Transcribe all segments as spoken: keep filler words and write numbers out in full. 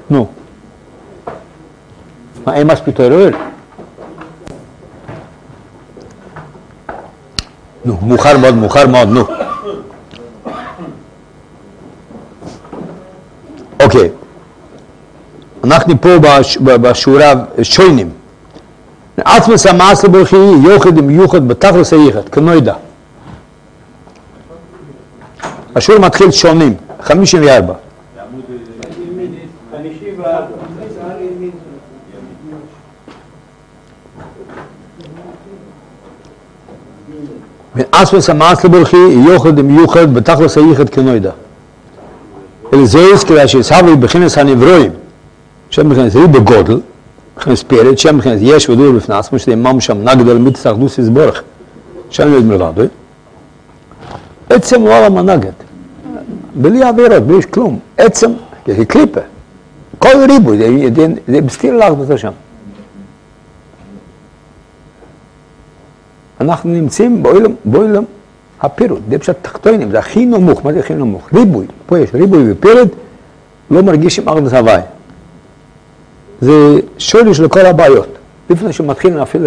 נו. מה, אין מספיק תוירוי? נו, מאוחר מאוד, מאוחר מאוד, נו. אוקיי. אנחנו פה בשורה שוינים. עצמס המעשה ברכי יוחד ומיוחד בתכלס היחד, כנוידע. השור מתחיל שונים, חמישים וארבע. עצמס המעשה ברכי יוחד ומיוחד בתכלס היחד, כנוידע. אלה זויס כדי שיסהבו בכנס הנברואים, שם בכנס ריבו גודל, בכנס פירט, שם בכנס יש ודור בפני עצמו, שזה אימם שם נגדל מיתס אחדוס יסבורך, שם יוד מלבדוי. עצם הוא עולם הנגד, בלי עבירות, בלי כלום, עצם, כקליפה, כל ריבו, זה בסתיר לאחדוס שם. אנחנו נמצאים באוילם הפירוט, זה פשוט תחתונים, זה הכי נמוך, מה זה הכי נמוך? ריבוי, פה יש ריבוי ופירוט, לא מרגישים אחדוס הוואי. זה שורש לכל הבעיות, לפני שמתחילים אפילו,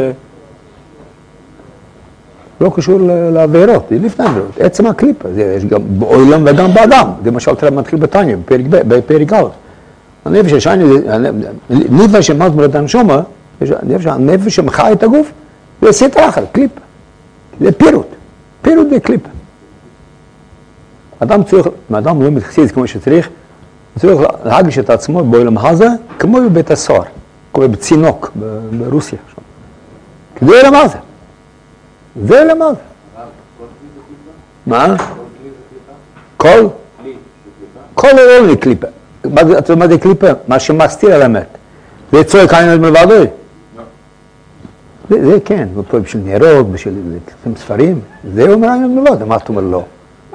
לא קשור לעבירות, זה לפני עבירות, עצם הקליפה, זה יש גם באוילם וגם באדם, זה מה שאלתר מתחיל בתניא, בפרק א'. הנפש השני, נפש שמזמור את הנשמה, הנפש שמחי את הגוף, זה סטרה אחת, קליפה, זה פירוט. פירוט זה קליפה. אדם צריך, אם אדם לא מתחסיד כמו שצריך, הוא צריך להגיש את עצמו בעולם הזה, כמו בבית הסוהר, כמו בצינוק, ברוסיה. כדי למה זה? זה למה זה? מה? כל? כל לא זה קליפה. מה זה קליפה? מה שמסתיר על האמת. זה צועק עין מלבדוי. זה כן, בשביל נרות, בשביל ספרים, זה אומר עין מלבדוי, מה אתה אומר לא?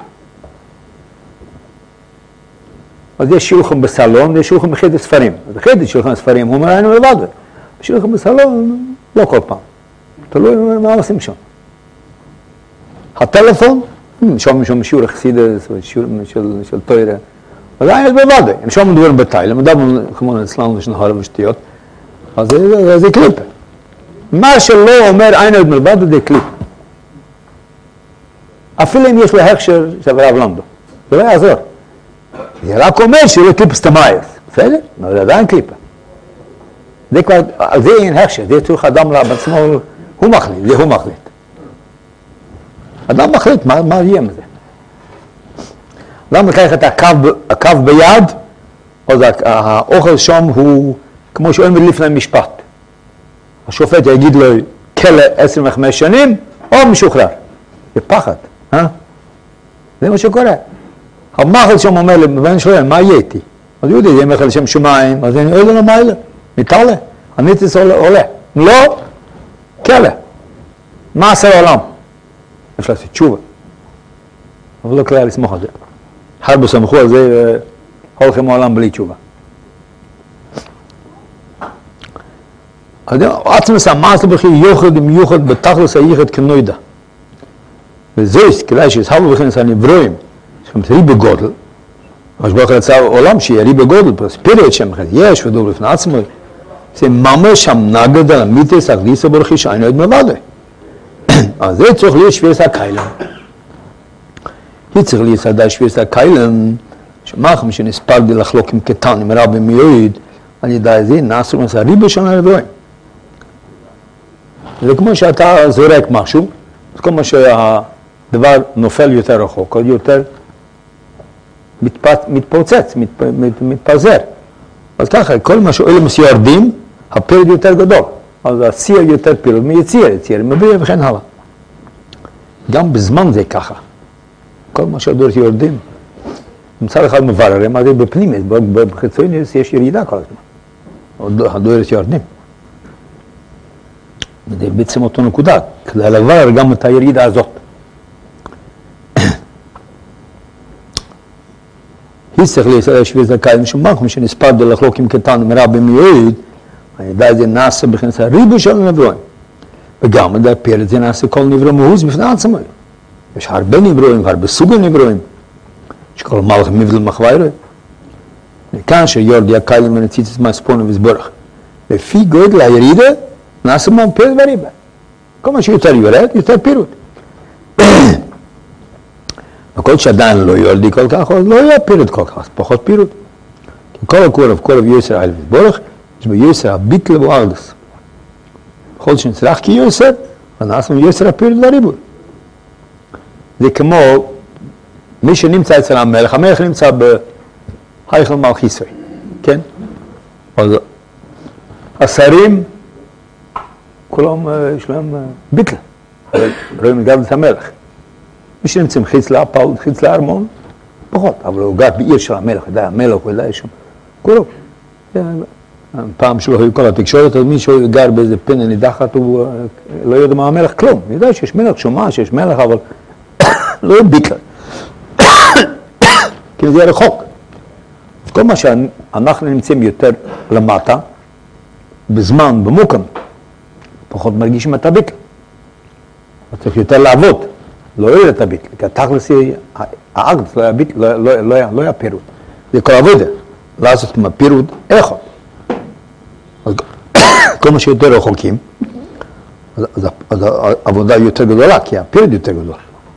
אז יש שילוחם בסלון ויש שילוחם בחדר ספרים. אז בחדר שילוחם בספרים הוא אומר עין מלבדוי. שילוחם בסלון לא כל פעם. תלוי מה עושים שם. הטלפון, שם שם שיעור חסידות, שיעור של תורה. אז עין מלבדוי. הם שם מדברים בתיל, הם מדברים כמו אצלנו ושנהר ושתיות. אז זה קליפה. מה שלא אומר עין מלבדוי זה קליפה. אפילו אם יש לו הכשר של הרב למדו. זה לא יעזור. זה רק אומר שלא קליפה סתמייס. בסדר? אבל זה עדיין קליפה. זה כבר, על זה אין הכשר. זה צריך אדם בעצמו, הוא מחליט, זה הוא מחליט. אדם מחליט, מה, מה יהיה מזה? אדם לקח את הקו, הקו ביד, אז האוכל שם הוא, כמו שאומר לפני משפט. השופט יגיד לו, כלא עשרים וחמש שנים, או משוחרר. זה פחד, אה? זה מה שקורה. המחל שם אומר לבן שואל, מה יהיה איתי? אז הוא יודע, זה מחל שם שמיים, אז אני אומר לו, מה יהיה? ניתן לי, הניתס עולה. לא, כלא. מה עשה העולם? יש לעשות תשובה. אבל לא כלל לסמוך על זה. הרבה סמכו על זה, הולכים העולם בלי תשובה. עצמס המעשה בכי יוחד ומיוחד בתכלס היחד כנוידע. וזויס, כדאי שיסהבו בכנס הנברואים, שהם ריבו גודל, מה שברך רצה עולם שיהיה ריבו גודל, פרספירט שם יש ודור לפני עצמו, זה ממש שם נגד על המיתס אקדיסה ברכי שעין עוד מלבדוי. אז זה צריך להיות שבירת הקיילם. היא צריך להיות עדיין שבירת הקיילם, שמחם שנספר בי לחלוק עם קטן, עם רבי מיועד, על ידי זה נעשו מסע ריבו של הנברואים. זה כמו שאתה זורק משהו, זה כמו שהדבר נופל יותר רחוק, עוד יותר מתפוצץ, מת, מת, מתפזר. אז ככה, כל מה שאולמוס יורדים, הפירוד יותר גדול. אז הציר יותר פירוד מיציר, יציר מביא וכן הלאה. גם בזמן זה ככה. כל מה שהדורות יורדים, מצד אחד מבררים, אז זה בפנימית, בחיצוניות יש ירידה כל הזמן. הדורות יורדים. זה בעצם אותו נקודה, כדי לברר גם את הירידה הזאת. היצטרך לישראל שבירת הקיילם שמחם שנספר בי לחלוק עם קטן מרבי מיועד, על ידי זה נעשה בכנס הריבו של הנברואים. וגם על ידי פירט זה נעשה כל נברוא מהוז בפני עצמו. יש הרבה נברואים, הרבה סוגי נברואים. יש כל מלך מבדל מחווירה. מכאן שיורד יקיים ונציץ את מהספון וסבורך. לפי גודל הירידה, נעשה מה פירוט בריבה. כל מה שיותר יורד, יותר פירוט. וכל שעדיין לא יורדי כל כך, אז לא יהיה פירוט כל כך, פחות פירוט. כל הקורב, קורב יוסר העל וסבורך, יש בו יוסר הביטל וארדס. בכל שנצטרך כי יוסר, ונעשה יוסר הפירוט בריבוי. זה כמו מי שנמצא אצל המלך, המלך נמצא בהיכל מלכיסוי, כן? אז השרים, כולם יש להם ביטל, רואים גם את המלך. מי שנמצא מחוץ להפל, מחוץ לארמון, פחות, אבל הוא גר בעיר של המלך, יודע, המלך הוא יודע שם, כולם. פעם שלא היו כל התקשורת, אז מישהו גר באיזה פינה נידחת, הוא לא יודע מה המלך כלום. הוא יודע שיש מלך, שומע שיש מלך, אבל לא ביטל. כי זה רחוק. אז כל מה שאנחנו נמצאים יותר למטה, בזמן, במוקם, פחות מרגישים את הביטל. צריך יותר לעבוד, לא יהיה את הביטל, כי התכלס האגדס לא היה ביטל, לא היה פירוט. זה כל עבודה, לעשות עם הפירוט אחד. אז כל מה שיותר רחוקים, אז העבודה יותר גדולה, כי הפירוט יותר גדול.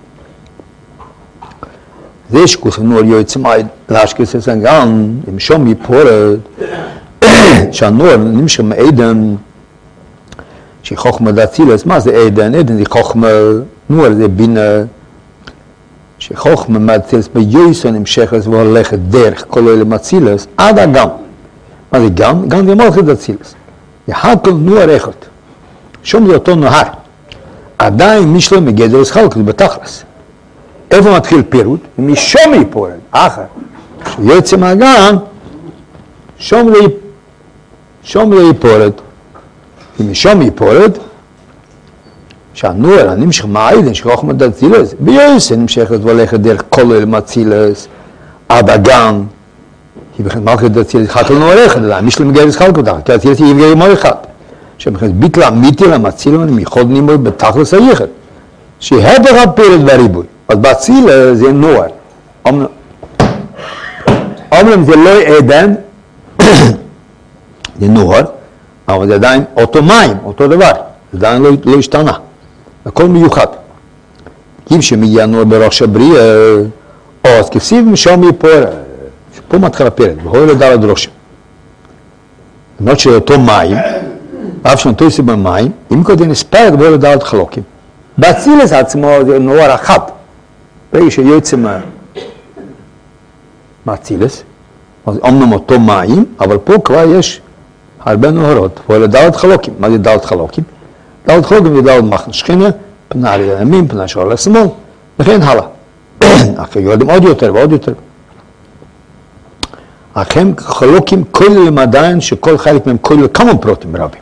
זה שכוסנו על יועצים להשכס הסנגן, עם שום יפורת, שהנוער נמשך מעדן, שחוכמה דאצילס, מה זה עדן? עדן זה חוכמה, נוער זה בינה, שחוכמה מאצילס ביועסו נמשכת והולכת דרך כל אלה מאצילס, עד הגן. מה זה גן? גן זה מלכת דאצילס. יחד כל נוער אחד. שום זה אותו נהר. עדיין משלו מגדר סחלקות בתכלס. איפה מתחיל פירוט? משום יפורת, אחר. כשיוצא מהגן, שום לא יפורת. שום לא יפורת. משום יפורת, שהנוער הנמשך מהעידן שחוכמה דאצילס, ביועסו נמשכת והולכת דרך כל אלה מאצילס, עד הגן. כי בכלל מלכת דאצילס חתל נוער אחד, מי שלא מגדר סחלקות אחר, כי אצילס יהיה מגדר מור אחד. שבכלל ביטל אמיתי למצילון מיחוד נימוי בתכלס היחד. שהדך הפירוט בריבוי. אז באצילה זה נוער. אומנם זה לא עדן, זה נוער, אבל זה עדיין אותו מים, אותו דבר. זה עדיין לא, לא השתנה. הכל מיוחד. אם שמגיע נוער בראש הבריאה, או אז כסיב משום יפור, פה מתחיל הפירוט, והוא לדל הדרושה. למרות שאותו מים, אף שנתו יסיב במים, אם קודם נספרת בו לדל חלוקים. באצילס עצמו זה נוער אחד. ברגע שיוצא מהאצילס, אז אמנם אותו מים, אבל פה כבר יש הרבה נוערות, ואלה דלת חלוקים. מה זה דלת חלוקים? דלת חלוקים זה דלת מחנה שכינה, פנה על ימין, פנה שער לשמאל, וכן הלאה. אחרי יורדים עוד יותר ועוד יותר. אך הם חלוקים כוללים עדיין שכל חלק מהם כולל כמה פרוטים רבים.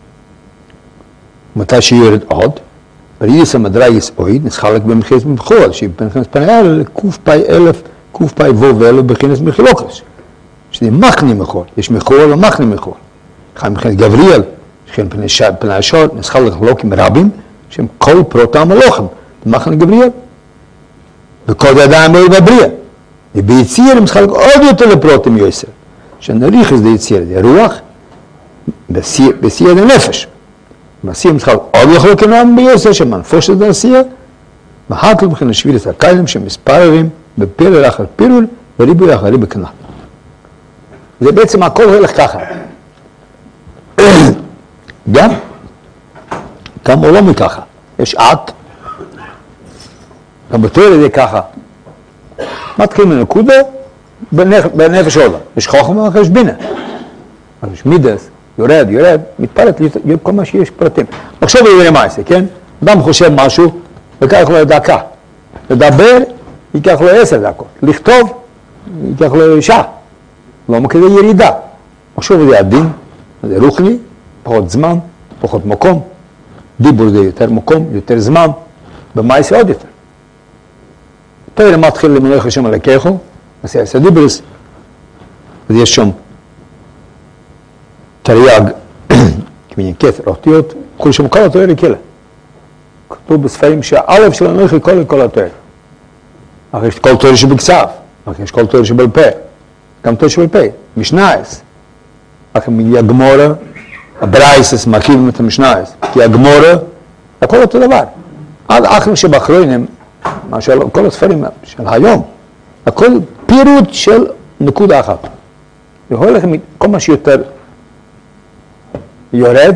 מתי שיורד עוד, ברידיס המדרגס אויד נסחלק במחילס מבחול, שבמחילס פניה לקוף פי אלף, קוף פי וו ואלו בחילס מחילוקס. שזה מחני מחול, יש מחול ומחני מחול. חיים מחילס גבריאל, שכן פני השור, נסחלק חלוקים רבים, שהם כל פרוטם הלוחם, מחני גבריאל. וכל ידיים אויד בבריאה. וביציר הם נסחלק עוד יותר לפרוטים יוסר, שנריך את זה יציר, זה רוח, בסיר זה נפש. מעשייה משחק עוד יכול כנעם ביוסר שמנפוש את העשייה, מחת לבחין לשביל את הקיילים שמספררים בפרל אחר פירול וריבוי אחרי בקנה. זה בעצם הכל הולך ככה. גם, גם עולם מככה. יש את, גם בתואר זה ככה. מתחיל מנקודה בנפש עולם. יש חוכמה ואחרי יש בינה. יש מידס. יורד, יורד, מתפרט, כל מה שיש פרטים. עכשיו יראה מה זה, כן? אדם חושב משהו, ייקח לו דקה. לדבר, ייקח לו עשר דקות. לכתוב, ייקח לו שעה. לא מכזה ירידה. עכשיו זה הדין, זה רוחני, פחות זמן, פחות מקום. דיבור זה יותר מקום, יותר זמן, במה זה עוד יותר. תראה מתחיל למנוח השם על הכיחו, עושה עשה דיברס, אז יש שם תרי"ג, כמין כתר, אותיות, כל שם כל התואר לכלה. כתוב בספרים שהאלף של הנוח היא כל כל התואר. אחרי יש כל תואר שבכסף, אחרי יש כל תואר שבעל פה, גם תואר שבעל פה. משנאס. אחרי מגיע גמורה, הברייסס מקימים את המשנאס, כי הגמורה, הכל אותו דבר. עד אחרי שבאחרונים, מה של כל הספרים של היום, הכל פירוט של נקודה אחת. יכול לכם כל מה שיותר יורד,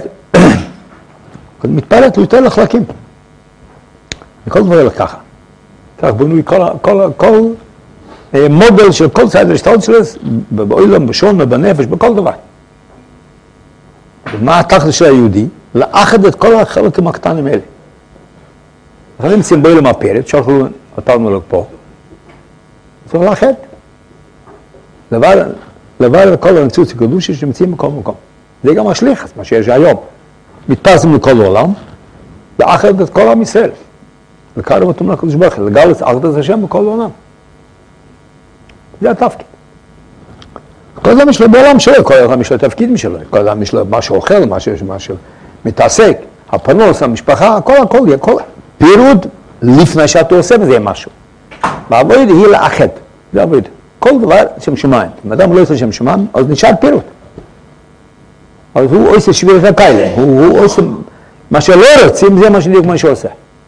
מתפרט יותר לחלקים. וכל דבר הולך ככה. כך בנוי כל, כל, כל מודל של כל סדר שטלצלס, בעולם, בשון, בנפש, בכל דבר. ומה התכלית של היהודי? לאחד את כל החלקים הקטנים האלה. אנחנו נמצאים בעולם הפרט, שאנחנו אותנו לו פה. צריך לאחד. לבד כל הנצוץ הקדושה שנמצאים בכל מקום. זה גם השליח, מה שיש היום. מתפרסם לכל העולם, לאחד את כל עם ישראל. לקרב אותם לקדוש ברוך הוא, לגלות אחדות השם בכל העולם. זה התפקיד. כל אדם יש לו בעולם שלו, כל אדם יש לו תפקיד משלו, כל אדם יש לו משהו אוכל, משהו מתעסק, הפנוס, המשפחה, הכל, הכל, הכל. פירוד לפני שאתה עושה בזה משהו. והעבוד היא לאחד, זה עבוד. כל דבר שם שמיים. אם אדם לא עושה שם שמיים, אז נשאר פירוד. אז הוא עושה שביר את הקיילה, הוא עושה מה שלא רוצים, זה מה שדיוק מה שעושה.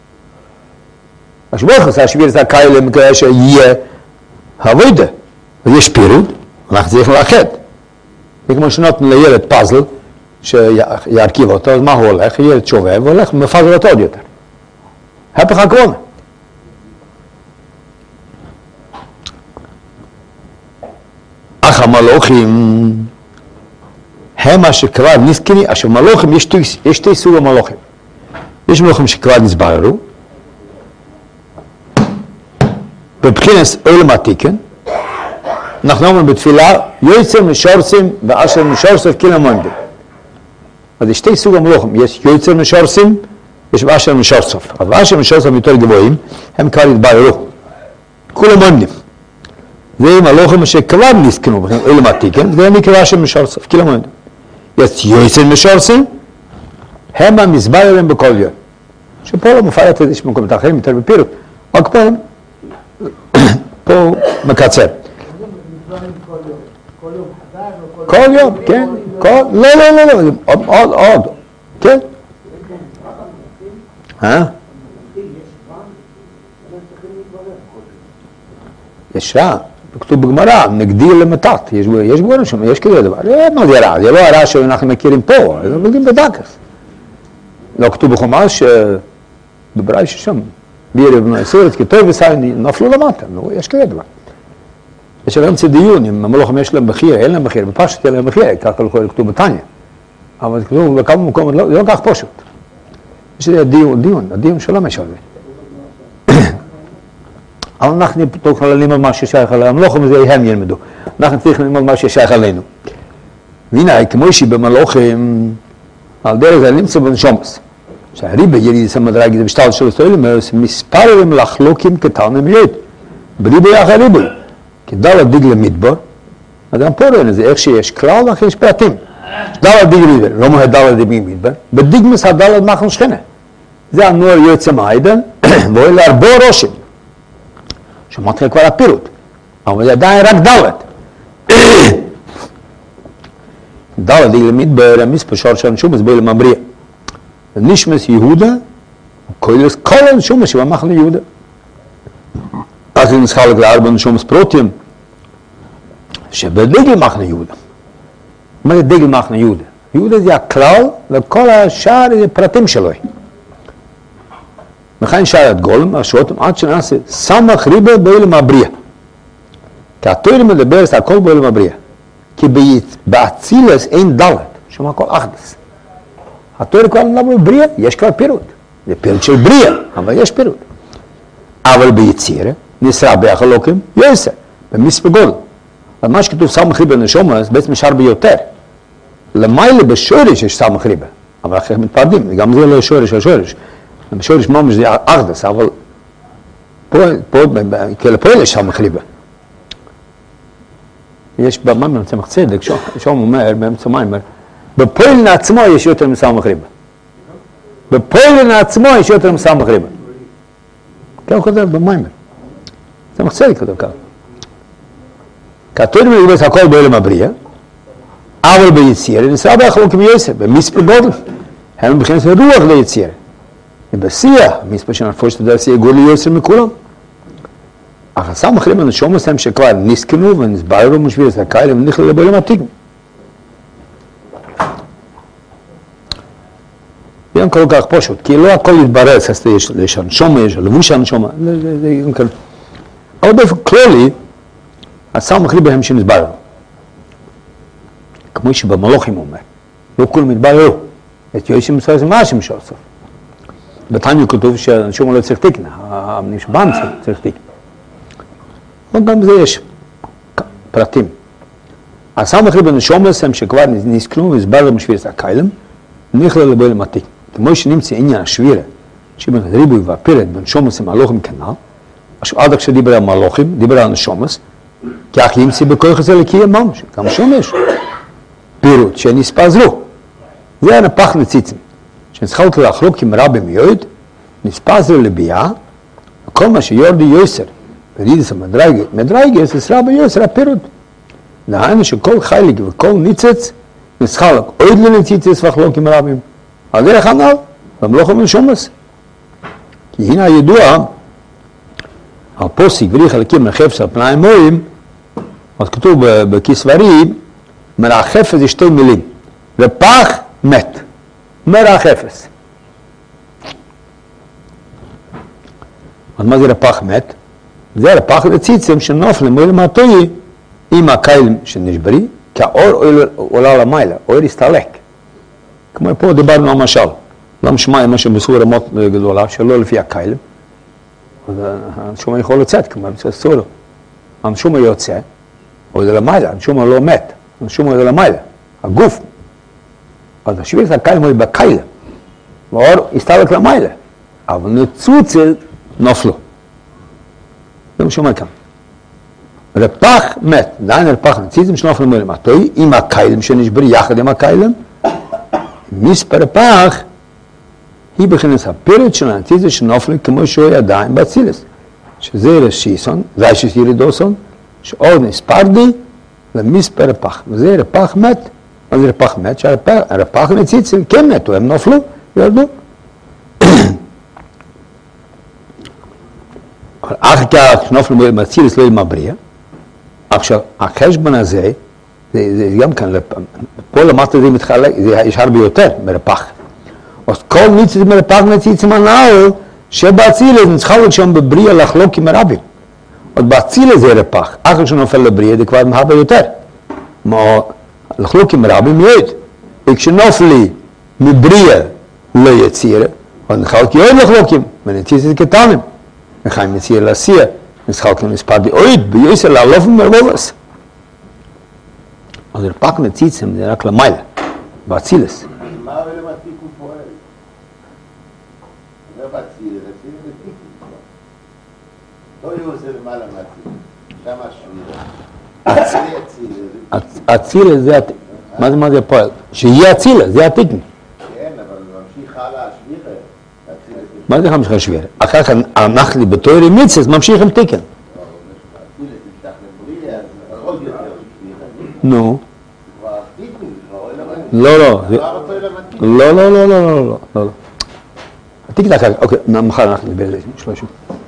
השבוח עושה שביר את הקיילה, מכאלה שיהיה עבודה. אז יש פירוד, אנחנו צריכים לאחד. זה כמו שנותן לילד פאזל, שירכיב אותו, אז מה הוא הולך? ילד שובב, הוא הולך ומפזל אותו עוד יותר. הפך הכוונה. אך המלוכים הם אשר כבר נזכני, אשר מלוכים, יש שתי סוג המלוכים. יש מלוכים שכבר נסבררו, בבחינת עולם התיקון, אנחנו אומרים בתפילה, יועצים משורסים ואשר משורסים כאילו מונדים. אז יש שתי סוג המלוכים, יש יועצים משורסים, יש ואשר משורסים. אז ואשר משורסים יותר גבוהים, הם כבר התבררו. כולם מונדים. זה מלוכים שכבר נזכנו, בבחינת עולם התיקון, זה נקרא ואשר משורסים, כאילו מונדים. יש יועצים משורסים, הם המסבררים בכל יום. שפה לא מפרט את זה שבמקומות אחרים יותר בפירוט. רק פה, פה מקצר. כל יום, כן, כל, לא, לא, לא, לא, עוד, עוד, כן. אה? יש רע, כתוב בגמרא, נגדי למתת, יש גבוהים שם, יש כזה דבר, מה זה רע? זה לא הרע שאנחנו מכירים פה, זה מלגים בדקס. לא כתוב בחומש, דברי ששם, בירי בני סורת, כתוב וסייני, נפלו למטה, יש כזה דבר. יש להם צידיון, אם המלוכים יש להם מחיר, אין להם מחיר, בפשט אין להם מחיר, ככה כתוב בתניא. אבל כתוב בכמה מקומות, לא, לא כך פשוט. יש לי דיון, דיון, הדיון שלום יש על זה. אבל אנחנו צריכים ללמוד מה ששייך עליהם, המלוכים זה הם ילמדו. אנחנו צריכים ללמוד מה ששייך עלינו. והנה, כמו שבמלוכים, על דרך זה נמצא בנשומס. שהריבה יריד סמדרג, זה בשטל של הסטוילים, מספרים לחלוקים כתלם מיעוט. בריבה יחד ריבה. כדלת דיגל מדבר, אז גם פה רואים את זה, איך שיש כלל ואחרי יש פרטים. דלת דיגל מדבר, לא מוהד דלת דיגל מדבר, בדיגמס הדלת מחל שכנה. זה הנוער יוצא מהעידן, והוא להרבו ראשים. שמעתי כבר הפירוט, אבל זה עדיין רק דלת. דלת דיגל מדבר, המספר שור של נשומס בו למבריא. נשמס יהודה, כולס כל הנשומס שבמחל יהודה. אז זה נסחלק לארבע נשומס פרוטים, שבדגל מחנה יהודה. מה זה דגל מחנה יהודה? יהודה זה הכלל, וכל השאר זה פרטים שלו. מכאן שאר את גולם, השותם עד שנעשה סמך ריבה בעולם הבריאה. כי התורה מדברת על הכל בעולם הבריאה. כי באצילס אין דלת, שמה הכל אחדס. התורה כבר מדבר בריאה, יש כבר פירוט. זה פירוט של בריאה, אבל יש פירוט. אבל ביצירה, נשרה בהחלוקים, יעשה, במספר גודל. אבל מה שכתוב סמך ריבה נשומה, זה בעצם נשאר ביותר. למעלה בשורש יש סמך ריבה, אבל אחרי מתפרדים, גם זה לא שורש על שורש. בשורש ממש זה אחדס, אבל פה, פה, פה יש סמך ריבה. יש במאמר צמח צדק, שום אומר, באמצע מיימר, בפועל עצמו יש יותר מסמך ריבה. בפועל עצמו יש יותר מסמך ריבה. כן, הוא כותב במיימר. צמח צדק כתוב כך. כתוב מלבס הכל בעולם הבריאה, אבל ביצירה נשרה בהחלוקים יוסר, במספר גודל. הם מבחינת רוח ליצירה. ובשיח, מספר שנפוש את הדעת שיהיה גודל יוסר מכולם. אך הסם אחרים הנשום עושים שכבר נסכנו ונסברו משביר את הקהל ונכללו בעולם עתיק. זה כל כך פשוט, כי לא הכל יתברר, יש הנשומה, יש לבוש הנשומה, זה גם כאן. אבל באופן כללי, הסם אחרים בהם שנסברו. כמו שבמלוכים אומר, לא כולם יתבררו. את יוסי מסוים זה מה השם של הסוף. בתניא כתוב שהנשומה לא צריך תקנה, הנשבן צריך תקנה. וגם בזה יש פרטים. הסם אחרי בנשום לסם שכבר נסכנו והסבר משביר את הקיילם, נכלל לבעולם עתיק. כמו שנמצא עניין השבירה, שבין הריבוי והפירט בנשום לסם מלוכים כנ"ל, עכשיו עד עכשיו דיבר על מלוכים, דיבר על נשומס, כי אך ימצא בכוח הזה לקיים ממש, גם שום יש. פירוט שנספזרו. זה הנפח נציצים, שנסחלת לחלוק עם רבי מיועד, נספזרו לביאה, וכל מה שיורדי יוסר, ורידס המדרגה, מדרגה זה סרבה יוסר הפירוט. דהיינו שכל חייליק וכל ניצץ נסחלק עוד לנציצס וחלוק עם רבים. על דרך הנ"ל, במלוכים ונשומס. כי הנה הידוע, על פוסיק ורי חלקים מרחפס על פנאי מורים, אז כתוב בכסברי, מרחפס זה שתי מילים. רפח מת. מרחפס. אז מה זה רפח מת? זה רפח לציצים שנופלים מעולם הטוי עם הקיילים שנשברי, כי האור עולה למעלה, האור הסתלק. כמו פה דיברנו על משל, לא שמע משהו בסור רמות גדולה, שלא לפי הקיילים, אז הנשום יכול לצאת, כמו בסור. הנשום יוצא, או זה למעלה, הנשום לא מת, הנשום זה למעלה, הגוף. אז השבירת הקיילים הוא בקיילים, והאור הסתלק למעלה, אבל נצוצה נופלו. זה מה שאומר כאן. רפח מת, דהיינו רפח נציצים שנופלים מעולם הטוי, עם הקיילים שנשברי יחד עם הקיילים, מספר רפח היא בכנס הפירוט של הנציצים שנופלים כמו שהוא ידיים באצילס, שזה רשיסון, זה שיש ירידוסון, שעוד נספרדי למספר רפח, וזה רפח מת, אז רפח מת, שהרפח נציצים כן מתו, הם נופלו, ירדו. אחר כך נופלים באצילס לא עם הבריאה, עכשיו החשבון הזה, זה גם כאן, פה למטה זה מתחלק, יש הרבה יותר מרפח. אז כל ניציץ מרפח נציצים הנ"ל, שבאצילס נצחלק שם בבריאה לחלוק עם הרבים. אז באצילס זה רפח, אחר שנופל לבריאה זה כבר הרבה יותר. לחלוק עם הרבים מיועד. וכשנופלי מבריאה ליצירה, אז נחלק יועד לחלוקים, ונציצים קטנים. וחיים נציע לעשייה, נסחלקים מספר דאויד, ביוסר לעלוף ומרבובס. אז רפק נציצים זה רק למעלה, באצילס. מה אבל למתיק הוא פועל? לא באצילס, אצילס זה תיקו. לא יעושה למעלה מהתיק, שם השבירה. אצילס זה, מה זה פועל? שיהיה אצילס, זה התיקן. כן, אבל ממשיך הלאה השבירה. מה זה ממשיך השבירה? אחר כך אנחנו בתיאורי מיצס ממשיך עם תיקן. נו. לא, לא. לא, לא, לא, לא, לא, לא. התיקן אחר כך, אוקיי, מחר אנחנו נדבר על זה, שלושה.